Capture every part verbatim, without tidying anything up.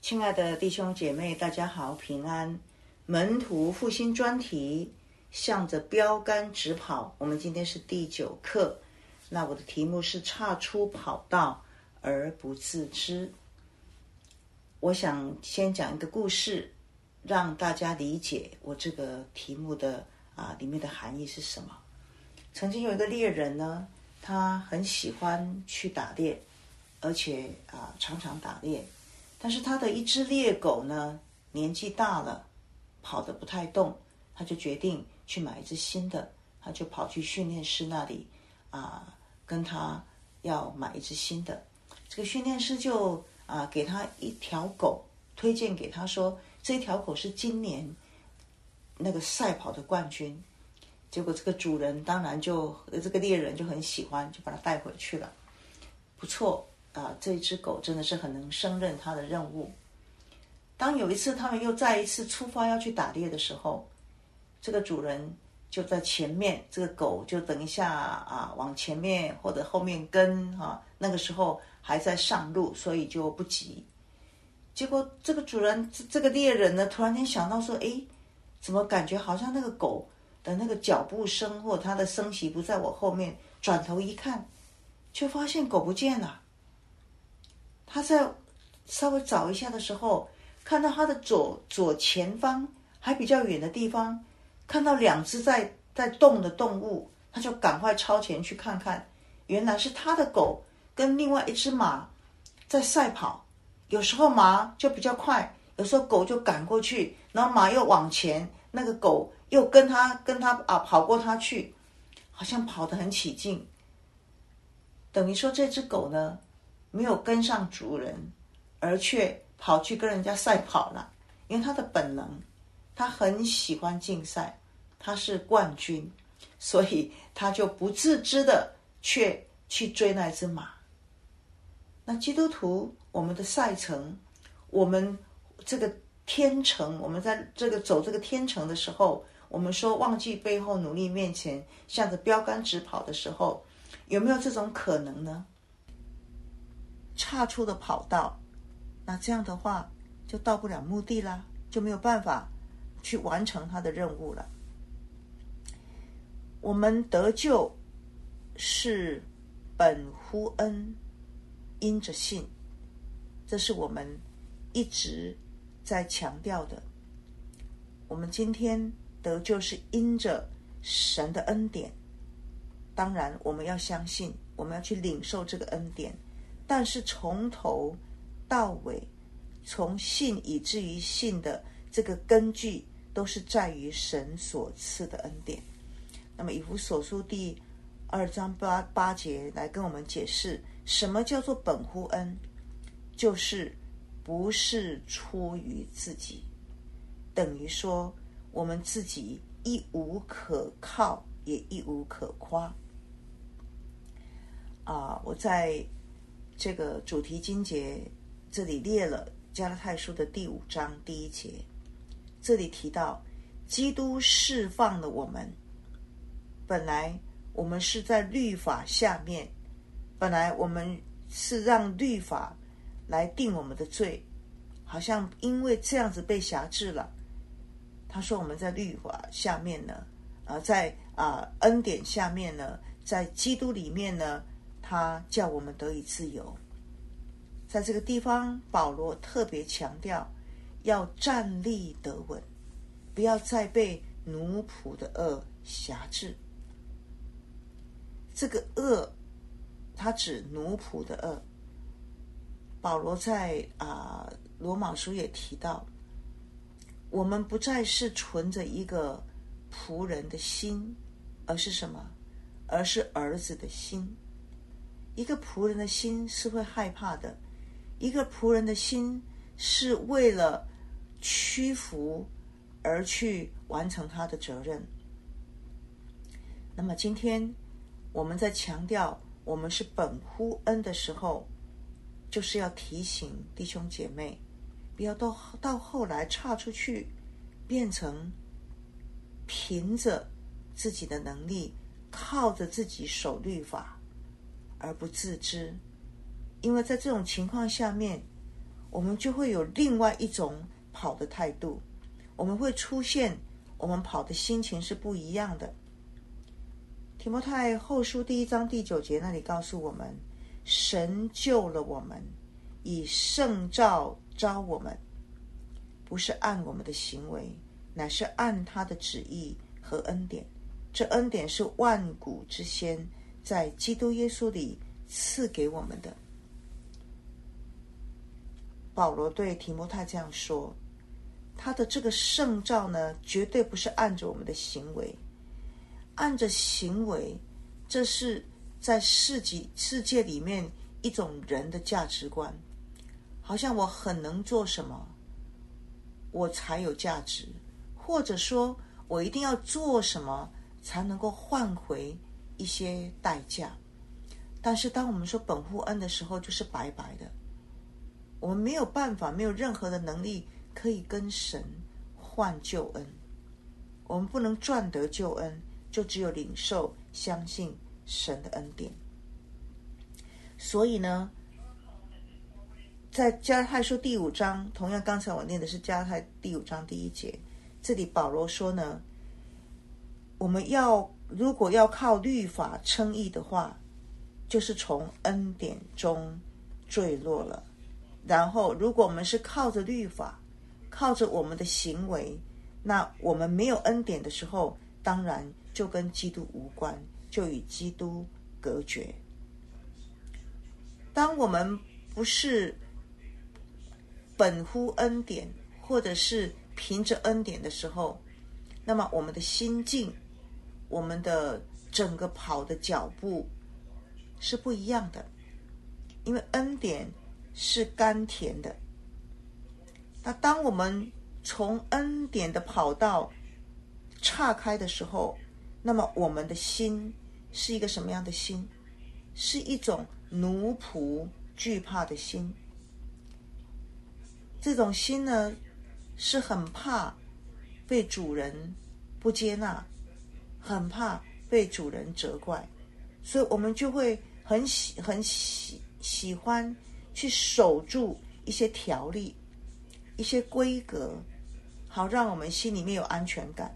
亲爱的弟兄姐妹，大家好，平安。门徒复兴专题，向着标杆直跑。我们今天是第九课，那我的题目是岔出跑道而不自知。我想先讲一个故事，让大家理解我这个题目的啊里面的含义是什么。曾经有一个猎人呢，他很喜欢去打猎，而且啊常常打猎。但是他的一只猎狗呢，年纪大了，跑得不太动，他就决定去买一只新的。他就跑去训练师那里啊，跟他要买一只新的。这个训练师就啊给他一条狗，推荐给他说，这条狗是今年那个赛跑的冠军。结果这个主人当然就这个猎人就很喜欢，就把它带回去了。不错。啊，这只狗真的是很能胜任它的任务。当有一次他们又再一次出发要去打猎的时候，这个主人就在前面，这个狗就等一下啊往前面或者后面跟啊，那个时候还在上路，所以就不急。结果这个主人这个猎人呢，突然间想到说，诶，怎么感觉好像那个狗的那个脚步声或者它的声息不在我后面，转头一看，却发现狗不见了。他在稍微找一下的时候，看到他的左左前方还比较远的地方，看到两只在在动的动物，他就赶快超前去看看，原来是他的狗跟另外一只马在赛跑。有时候马就比较快，有时候狗就赶过去，然后马又往前，那个狗又跟他跟他啊跑过他去，好像跑得很起劲。等于说这只狗呢，没有跟上主人，而却跑去跟人家赛跑了。因为他的本能，他很喜欢竞赛，他是冠军，所以他就不自知的却去追那只马。那基督徒，我们的赛程，我们这个天程，我们在这个走这个天程的时候，我们说忘记背后，努力面前，向着标杆直跑的时候，有没有这种可能呢？岔出的跑道，那这样的话就到不了目的啦，就没有办法去完成他的任务了。我们得救是本乎恩，因着信，这是我们一直在强调的。我们今天得救是因着神的恩典，当然我们要相信，我们要去领受这个恩典。但是从头到尾，从信以至于信的这个根据，都是在于神所赐的恩典。那么以弗所书第二章八八节来跟我们解释，什么叫做本乎恩，就是不是出于自己，等于说我们自己一无可靠，也一无可夸。啊，我在这个主题经节这里列了加拉太书的第五章第一节，这里提到基督释放了我们。本来我们是在律法下面，本来我们是让律法来定我们的罪，好像因为这样子被辖制了。他说我们在律法下面呢，呃，在啊、呃、恩典下面呢，在基督里面呢，他叫我们得以自由。在这个地方，保罗特别强调要站立得稳，不要再被奴仆的恶辖制。这个恶，它指奴仆的恶。保罗在啊、呃、罗马书也提到，我们不再是存着一个仆人的心，而是什么？而是儿子的心。一个仆人的心是会害怕的，一个仆人的心是为了屈服而去完成他的责任。那么今天我们在强调我们是本乎恩的时候，就是要提醒弟兄姐妹，不要到到后来岔出去，变成凭着自己的能力，靠着自己守律法而不自知。因为在这种情况下面， 我们就会有另外一种跑的态度，我们会出现我们跑的心情是不一样的。提摩太后书第一章第九节那里告诉我们，神救了我们，以圣召召我们，不是按我们的行为，乃是按他的旨意和恩典。这恩典是万古之先在基督耶稣里赐给我们的。保罗对提摩太这样说，他的这个圣召呢，绝对不是按着我们的行为，按着行为，这是在世界世界里面一种人的价值观，好像我很能做什么，我才有价值，或者说我一定要做什么才能够换回一些代价。但是当我们说本乎恩的时候，就是白白的，我们没有办法，没有任何的能力可以跟神换救恩，我们不能赚得救恩，就只有领受相信神的恩典。所以呢，在加拉太书第五章，同样刚才我念的是加拉太第五章第一节，这里保罗说呢，我们要如果要靠律法称义的话，就是从恩典中坠落了。然后如果我们是靠着律法，靠着我们的行为，那我们没有恩典的时候，当然就跟基督无关，就与基督隔绝。当我们不是本乎恩典，或者是凭着恩典的时候，那么我们的心境，我们的整个跑的脚步是不一样的。因为恩典是甘甜的，那当我们从恩典的跑道岔开的时候，那么我们的心是一个什么样的心？是一种奴仆惧怕的心。这种心呢，是很怕被主人不接纳，很怕被主人责怪，所以我们就会很喜很喜喜欢去守住一些条例，一些规格，好让我们心里面有安全感。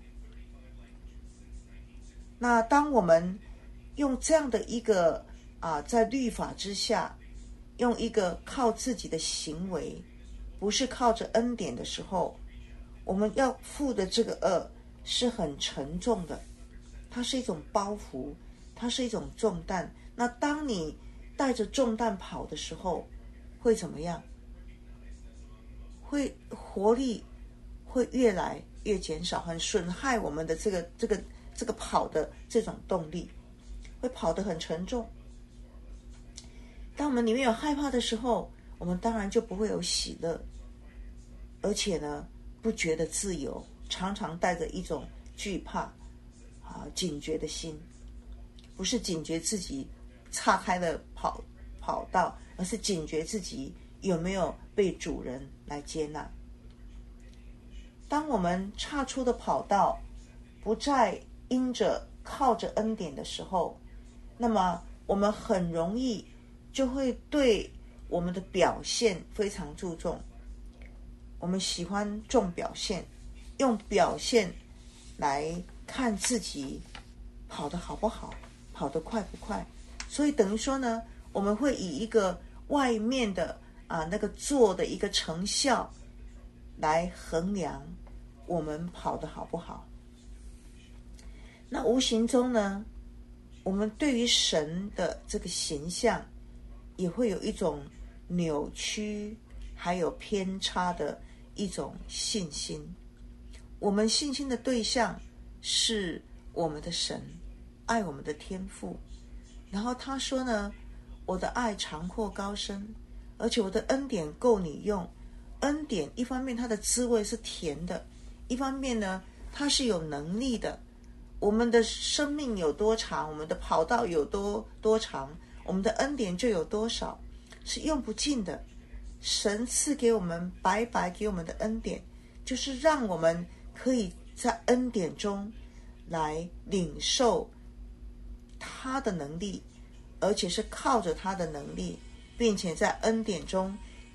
那当我们用这样的一个啊，在律法之下，用一个靠自己的行为，不是靠着恩典的时候，我们要负的这个恶是很沉重的，它是一种包袱，它是一种重担。那当你带着重担跑的时候，会怎么样？会活力会越来越减少，很损害我们的这个这个这个跑的这种动力，会跑得很沉重。当我们里面有害怕的时候，我们当然就不会有喜乐，而且呢，不觉得自由，常常带着一种惧怕啊、警觉的心，不是警觉自己岔开了跑跑道，而是警觉自己有没有被主人来接纳。当我们岔出的跑道不再因着靠着恩典的时候，那么我们很容易就会对我们的表现非常注重，我们喜欢重表现，用表现来看自己跑得好不好，跑得快不快。所以等于说呢，我们会以一个外面的啊那个做的一个成效来衡量我们跑得好不好。那无形中呢，我们对于神的这个形象也会有一种扭曲还有偏差的一种信心。我们信心的对象是我们的神，爱我们的天父。然后他说呢，我的爱长阔高深，而且我的恩典够你用。恩典一方面它的滋味是甜的，一方面呢它是有能力的。我们的生命有多长，我们的跑道有多多长，我们的恩典就有多少，是用不尽的。神赐给我们白白给我们的恩典，就是让我们可以在恩典中来领受他的能力，而且是靠着他的能力，并且在恩典中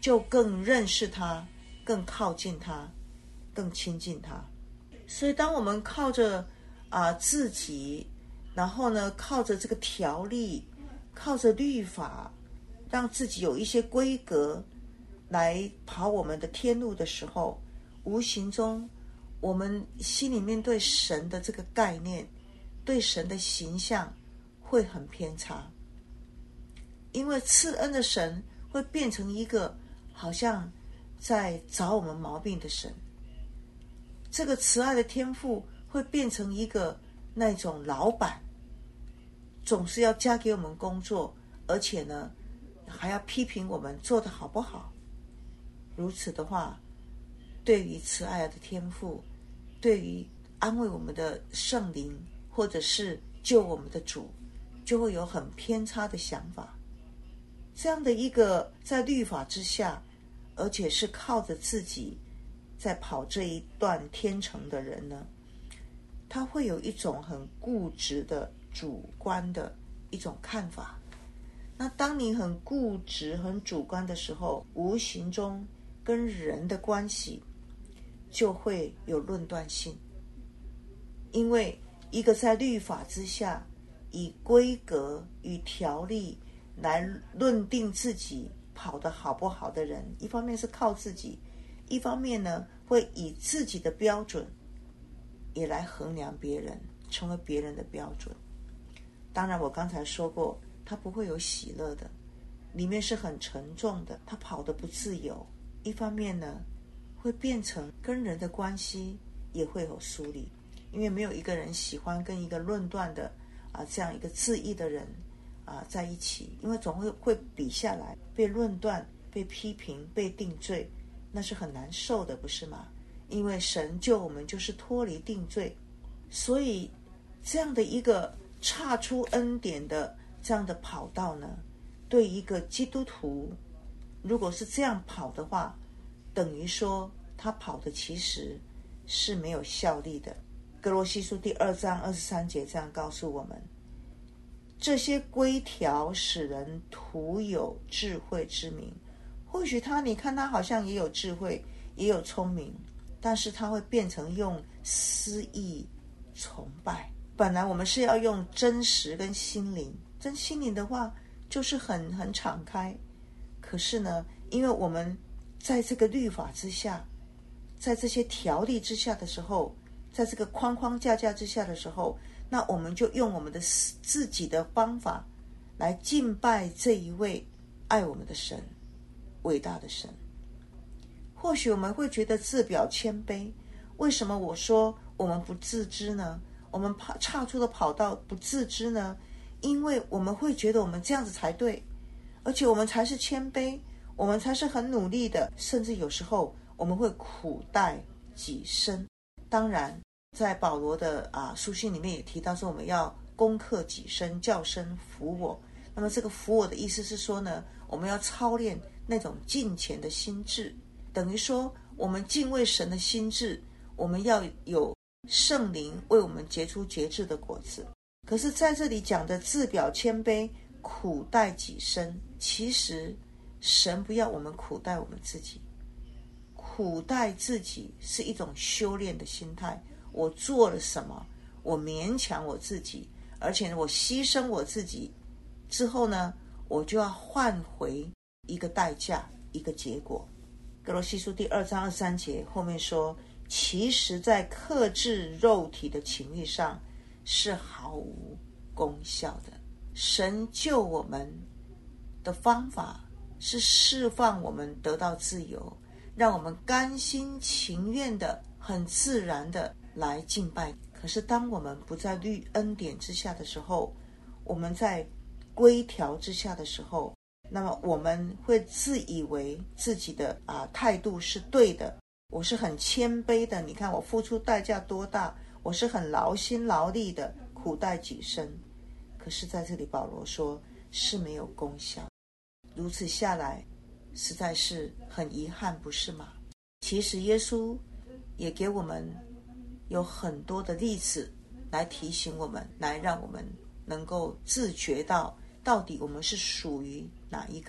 就更认识他，更靠近他，更亲近他。所以当我们靠着啊自己，然后呢靠着这个条例，靠着律法，让自己有一些规格来跑我们的天路的时候，无形中我们心里面对神的这个概念，对神的形象会很偏差。因为赐恩的神会变成一个好像在找我们毛病的神，这个慈爱的天父会变成一个那种老板，总是要加给我们工作，而且呢还要批评我们做得好不好。如此的话，对于慈爱的天父，对于安慰我们的圣灵，或者是救我们的主，就会有很偏差的想法。这样的一个在律法之下，而且是靠着自己在跑这一段天程的人呢，他会有一种很固执的主观的一种看法。那当你很固执很主观的时候，无形中跟人的关系就会有论断性。因为一个在律法之下以规格与条例来论定自己跑得好不好的人，一方面是靠自己，一方面呢会以自己的标准也来衡量别人，成为别人的标准。当然我刚才说过，他不会有喜乐的，里面是很沉重的，他跑得不自由。一方面呢会变成跟人的关系也会有疏离，因为没有一个人喜欢跟一个论断的啊这样一个自义的人啊在一起，因为总会会比下来，被论断，被批评，被定罪，那是很难受的，不是吗？因为神救我们就是脱离定罪。所以这样的一个岔出恩典的这样的跑道呢，对一个基督徒如果是这样跑的话，等于说他跑的其实是没有效力的。歌罗西书第二章二十三节这样告诉我们，这些规条使人徒有智慧之名。或许他你看他好像也有智慧也有聪明，但是他会变成用私意崇拜。本来我们是要用真实跟心灵，真心灵的话就是很很敞开，可是呢因为我们在这个律法之下，在这些条例之下的时候，在这个框框架架之下的时候，那我们就用我们的自己的方法来敬拜这一位爱我们的神，伟大的神。或许我们会觉得自表谦卑，为什么我说我们不自知呢？我们岔出的跑道不自知呢？因为我们会觉得我们这样子才对，而且我们才是谦卑，我们才是很努力的，甚至有时候我们会苦待己身。当然在保罗的啊书信里面也提到说，我们要攻克己身，叫身服我。那么这个服我的意思是说呢，我们要操练那种敬虔的心志，等于说我们敬畏神的心志，我们要有圣灵为我们结出节制的果子。可是在这里讲的自表谦卑，苦待己身，其实神不要我们苦待我们自己。苦待自己是一种修炼的心态，我做了什么，我勉强我自己，而且我牺牲我自己之后呢，我就要换回一个代价，一个结果。歌罗西书第二章二十三节后面说，其实在克制肉体的情欲上是毫无功效的。神救我们的方法是释放我们得到自由，让我们甘心情愿的很自然的来敬拜。可是当我们不在律恩典之下的时候，我们在规条之下的时候，那么我们会自以为自己的啊态度是对的，我是很谦卑的，你看我付出代价多大，我是很劳心劳力的，苦待己身。可是在这里保罗说是没有功效，如此下来实在是很遗憾，不是吗？其实耶稣也给我们有很多的例子来提醒我们，来让我们能够自觉到到底我们是属于哪一个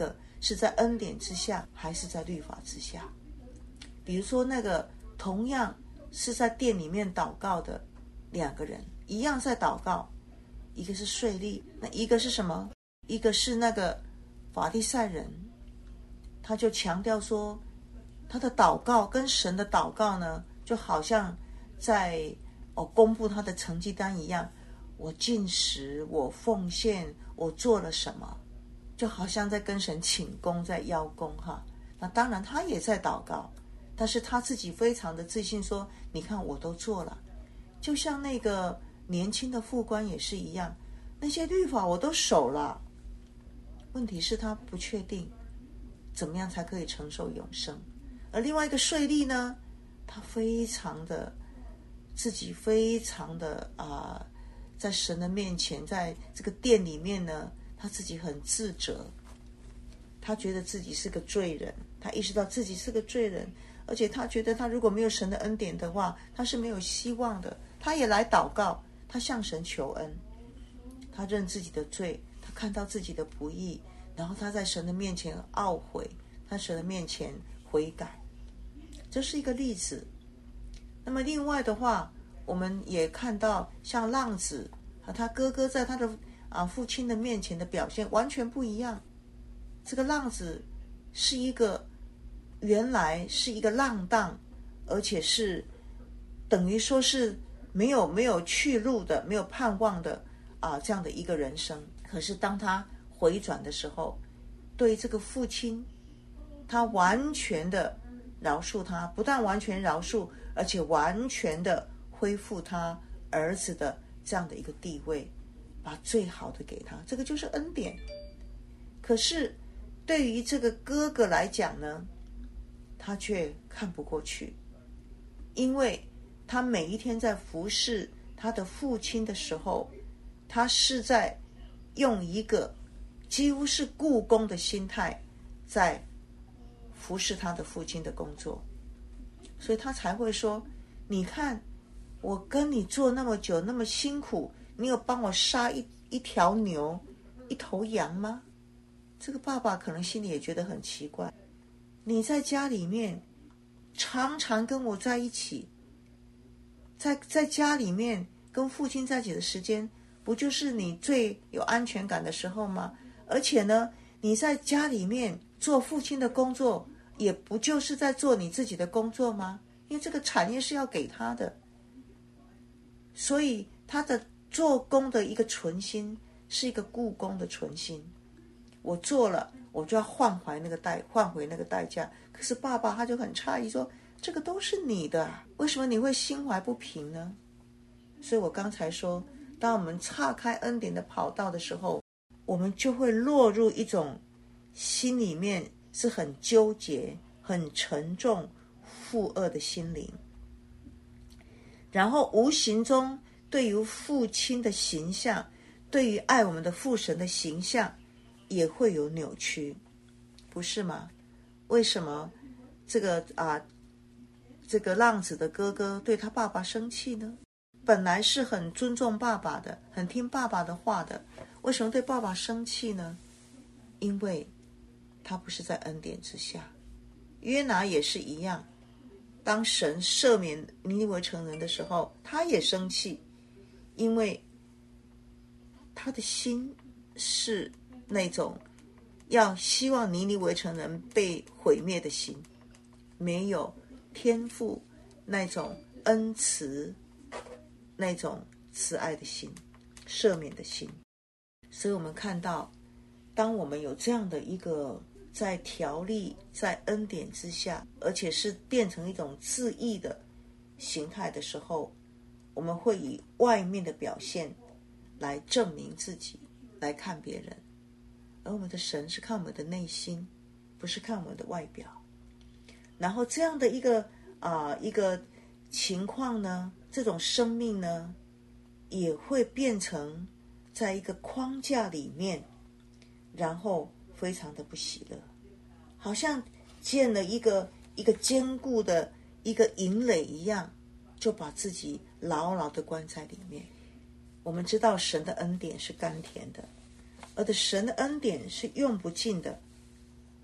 是在恩典之下，还是在律法之下？比如说那个同样是在店里面祷告的两个人，一样在祷告，一个是税吏，那一个是什么？一个是那个法利赛人，他就强调说，他的祷告跟神的祷告呢，就好像在哦公布他的成绩单一样，我进食，我奉献，我做了什么，就好像在跟神请功，在邀功哈。那当然他也在祷告，但是他自己非常的自信说，你看我都做了。就像那个年轻的副官也是一样，那些律法我都守了，问题是他不确定怎么样才可以承受永生。而另外一个税吏呢，他非常的自己非常的啊、呃，在神的面前，在这个殿里面呢，他自己很自责，他觉得自己是个罪人，他意识到自己是个罪人，而且他觉得他如果没有神的恩典的话，他是没有希望的。他也来祷告，他向神求恩，他认自己的罪，他看到自己的不义，然后他在神的面前懊悔，他神的面前悔改，这是一个例子。那么另外的话，我们也看到像浪子和他哥哥在他的啊父亲的面前的表现完全不一样。这个浪子是一个原来是一个浪荡，而且是等于说是没有没有去路的，没有盼望的啊这样的一个人生。可是当他回转的时候，对这个父亲，他完全的饶恕他，不但完全饶恕，而且完全的恢复他儿子的这样的一个地位，把最好的给他，这个就是恩典。可是对于这个哥哥来讲呢，他却看不过去，因为他每一天在服侍他的父亲的时候，他是在用一个几乎是雇工的心态在服侍他的父亲的工作，所以他才会说，你看我跟你做那么久，那么辛苦，你有帮我杀一一条牛，一头羊吗？这个爸爸可能心里也觉得很奇怪，你在家里面常常跟我在一起，在在家里面跟父亲在一起的时间，不就是你最有安全感的时候吗？而且呢，你在家里面做父亲的工作，也不就是在做你自己的工作吗？因为这个产业是要给他的，所以他的做工的一个存心是一个雇工的存心。我做了，我就要换回那个代换回那个代价。可是爸爸他就很诧异说，这个都是你的，为什么你会心怀不平呢？所以我刚才说，当我们岔开恩典的跑道的时候，我们就会落入一种心里面是很纠结、很沉重、负恶的心灵，然后无形中对于父亲的形象，对于爱我们的父神的形象也会有扭曲，不是吗？为什么这个啊，这个浪子的哥哥对他爸爸生气呢？本来是很尊重爸爸的，很听爸爸的话的，为什么对爸爸生气呢？因为他不是在恩典之下。约拿也是一样，当神赦免尼尼微城人的时候，他也生气，因为他的心是那种要希望尼尼微城人被毁灭的心，没有天父那种恩慈、那种慈爱的心、赦免的心。所以我们看到，当我们有这样的一个在条例、在恩典之下，而且是变成一种自义的形态的时候，我们会以外面的表现来证明自己，来看别人。而我们的神是看我们的内心，不是看我们的外表。然后这样的一个啊、呃、一个情况呢，这种生命呢，也会变成在一个框架里面，然后非常的不喜乐，好像建了一个一个坚固的一个营垒一样，就把自己牢牢的关在里面。我们知道神的恩典是甘甜的，而的神的恩典是用不尽的，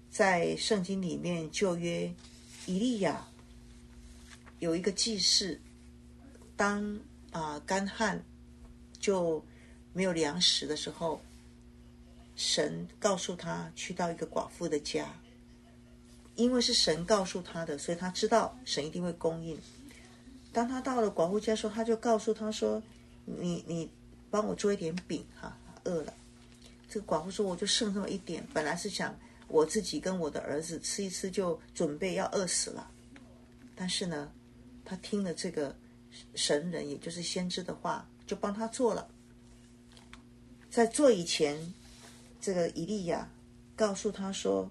在圣经里面旧约以利亚有一个记事，当啊、呃、干旱就没有粮食的时候，神告诉他去到一个寡妇的家，因为是神告诉他的，所以他知道神一定会供应。当他到了寡妇家的时候，他就告诉他说，你你帮我做一点饼哈，饿了。这个寡妇说，我就剩这么一点，本来是想我自己跟我的儿子吃一吃就准备要饿死了，但是呢他听了这个神人也就是先知的话，就帮他做了。在做以前，这个以利亚告诉他说，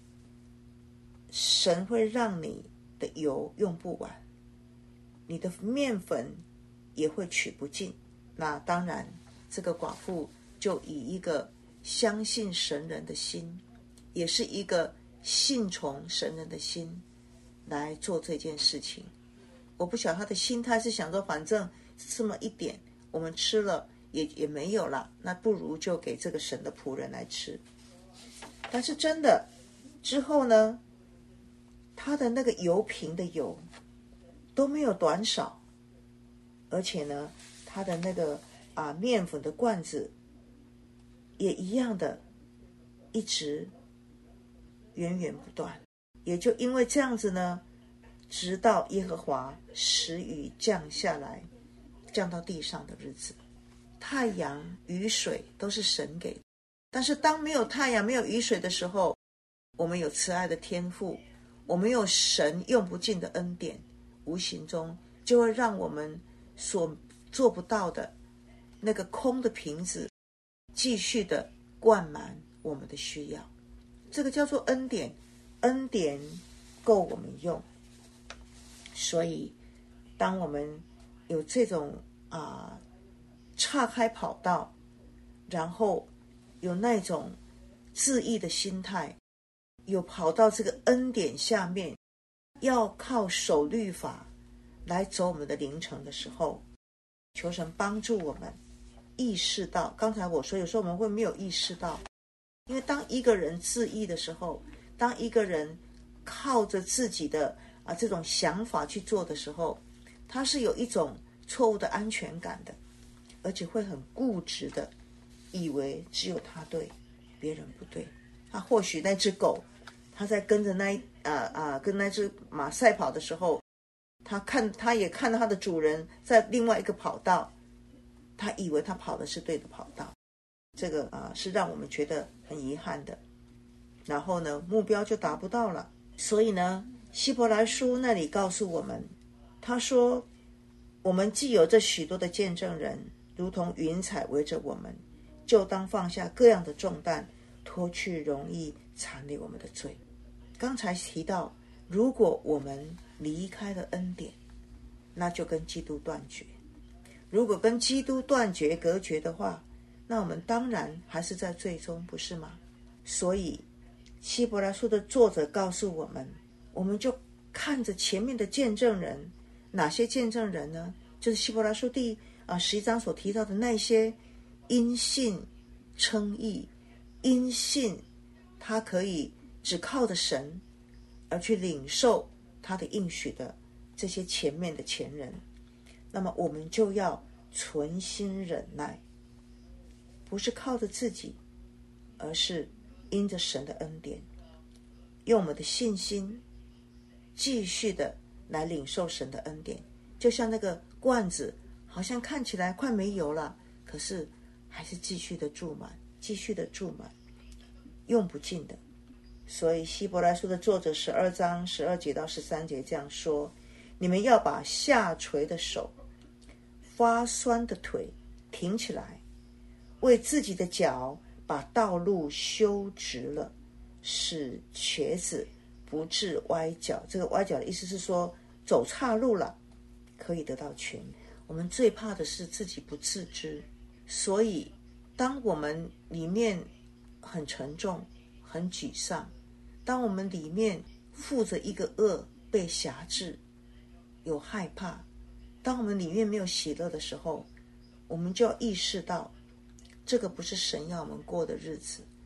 神会让你的油用不完，你的面粉也会取不尽。那当然这个寡妇就以一个相信神人的心，也是一个信从神人的心来做这件事情。我不晓得他的心态是想说，反正这么一点我们吃了也也没有了，那不如就给这个神的仆人来吃。但是真的之后呢，他的那个油瓶的油都没有短少，而且呢他的那个啊面粉的罐子也一样的一直源源不断。也就因为这样子呢，直到耶和华使雨降下来，降到地上的日子，太阳雨水都是神给的。但是当没有太阳没有雨水的时候，我们有慈爱的天父，我们有神用不尽的恩典，无形中就会让我们所做不到的那个空的瓶子继续的灌满我们的需要。这个叫做恩典，恩典够我们用。所以当我们有这种啊岔开跑道，然后有那种自义的心态，有跑到这个恩典下面，要靠守律法来走我们的灵程的时候，求神帮助我们意识到，刚才我说有时候我们会没有意识到，因为当一个人自义的时候，当一个人靠着自己的啊这种想法去做的时候，他是有一种错误的安全感的，而且会很固执的以为只有他对，别人不对。他或许那只狗，他在跟着那呃呃跟那只马赛跑的时候，他看他也看到他的主人在另外一个跑道，他以为他跑的是对的跑道，这个啊、呃、是让我们觉得很遗憾的。然后呢，目标就达不到了。所以呢，希伯来书那里告诉我们，他说，我们既有这许多的见证人，如同云彩围着我们，就当放下各样的重担，脱去容易缠累我们的罪。刚才提到，如果我们离开了恩典，那就跟基督断绝。如果跟基督断绝隔绝的话，那我们当然还是在罪中，不是吗？所以希伯来书的作者告诉我们，我们就看着前面的见证人。哪些见证人呢？就是希伯来书第啊十一章所提到的那些因信称义，因信他可以只靠着神而去领受他的应许的这些前面的前人。那么我们就要存心忍耐，不是靠着自己，而是因着神的恩典，用我们的信心继续的来领受神的恩典。就像那个罐子好像看起来快没油了，可是还是继续的注满，继续的注满，用不尽的。所以希伯来书的作者十二章十二节到十三节这样说，你们要把下垂的手发酸的腿挺起来，为自己的脚把道路修直了，使瘸子不致歪脚。这个歪脚的意思是说走岔路了，可以得到痊愈。我们最怕的是自己不自知，所以当我们里面很沉重很沮丧，当我们里面负着一个恶被辖制，有害怕，当我们里面没有喜乐的时候，我们就要意识到这个不是神要我们过的日子。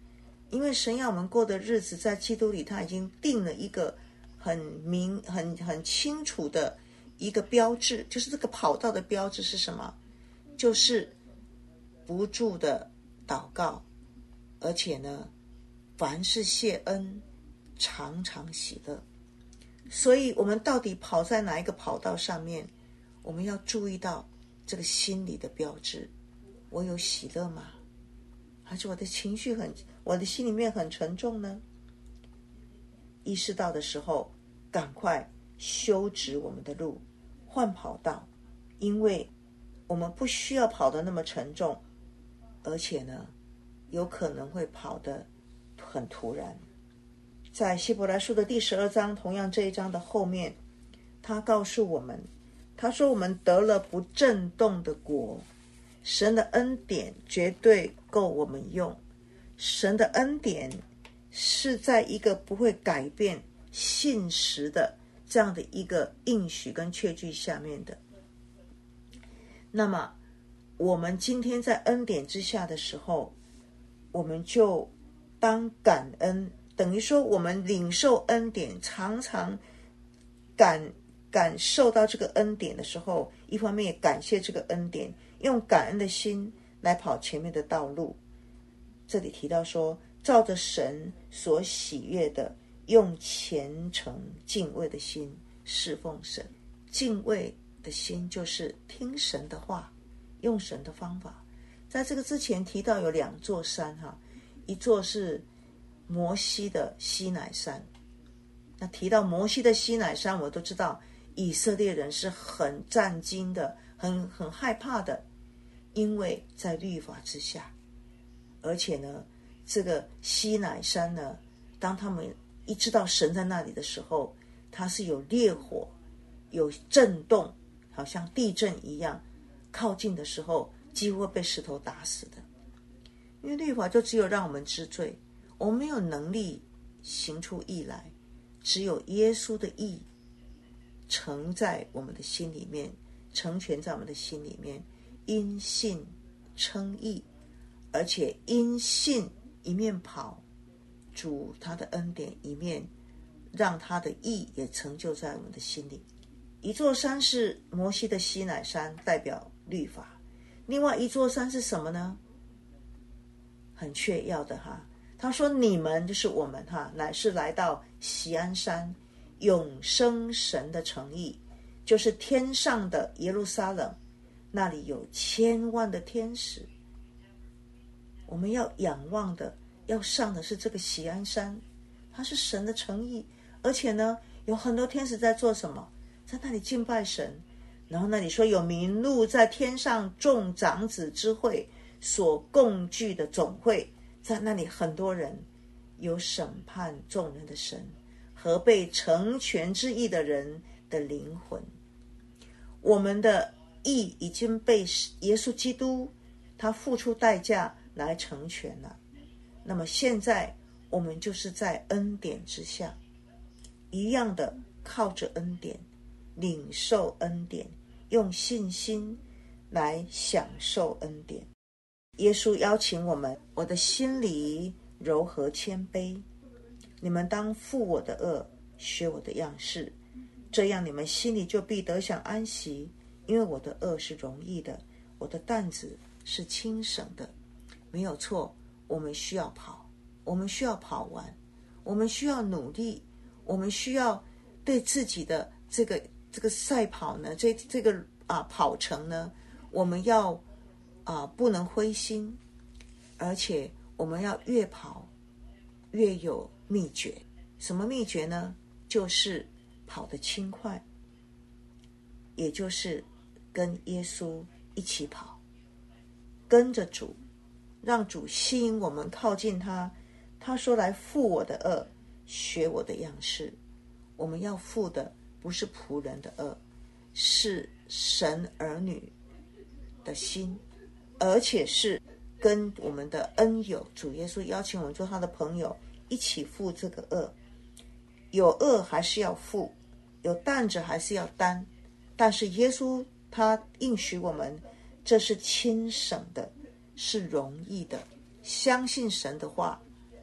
因为神要我们过的日子在基督里，他已经定了一个很明很很清楚的一个标志，就是这个跑道的标志是什么？就是不住的祷告，而且呢，凡事谢恩，常常喜乐。所以我们到底跑在哪一个跑道上面，我们要注意到这个心理的标志。我有喜乐吗？还是我的情绪很，我的心里面很沉重呢？意识到的时候，赶快修直我们的路，换跑道，因为我们不需要跑得那么沉重，而且呢，有可能会跑得很突然。在希伯来书的第十二章，同样这一章的后面，他告诉我们，他说我们得了不震动的国，神的恩典绝对够我们用。神的恩典是在一个不会改变信实的这样的一个应许跟确据下面的。那么我们今天在恩典之下的时候，我们就当感恩，等于说我们领受恩典，常常感感受到这个恩典的时候，一方面也感谢这个恩典，用感恩的心来跑前面的道路。这里提到说，照着神所喜悦的，用虔诚敬畏的心侍奉神。敬畏的心就是听神的话，用神的方法。在这个之前提到有两座山哈，一座是摩西的西乃山。那提到摩西的西乃山，我都知道以色列人是很战惊的，很很害怕的，因为在律法之下。而且呢，这个西乃山呢，当他们一知道神在那里的时候，它是有烈火，有震动，好像地震一样，靠近的时候几乎会被石头打死的。因为律法就只有让我们知罪，我们没有能力行出义来，只有耶稣的义成在我们的心里面，成全在我们的心里面，因信称义，而且因信一面跑，主他的恩典一面让他的义也成就在我们的心里。一座山是摩西的西乃山，代表律法。另外一座山是什么呢？很确要的哈，他说你们就是我们哈，乃是来到锡安山，永生神的城邑，就是天上的耶路撒冷，那里有千万的天使。我们要仰望的，要上的是这个锡安山，它是神的城邑，而且呢，有很多天使在做什么？在那里敬拜神。然后那里说有名录在天上众长子之会所共聚的总会，在那里很多人，有审判众人的神和被成全之义的人的灵魂。我们的义已经被耶稣基督他付出代价来成全了。那么现在我们就是在恩典之下，一样的靠着恩典，领受恩典，用信心来享受恩典。耶稣邀请我们，我的心里柔和谦卑，你们当负我的恶，学我的样式，这样你们心里就必得享安息，因为我的恶是容易的，我的担子是轻省的。没有错，我们需要跑，我们需要跑完，我们需要努力，我们需要对自己的这个这个赛跑呢，这这个啊跑程呢，我们要啊不能灰心，而且我们要越跑越有秘诀。什么秘诀呢？就是跑得轻快，也就是跟耶稣一起跑，跟着主，让主吸引我们靠近他。他说来负我的恶，学我的样式。我们要负的不是仆人的恶，是神儿女的心，而且是跟我们的恩友主耶稣邀请我们做他的朋友，一起负这个恶。有恶还是要负，有担子还是要担，但是耶稣他应许我们，这是轻省的，是容易的。相信神的话，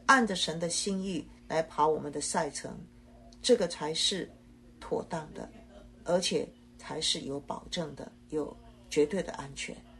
按着神的心意来跑我们的赛程，这个才是妥当的，而且才是有保证的，有绝对的安全。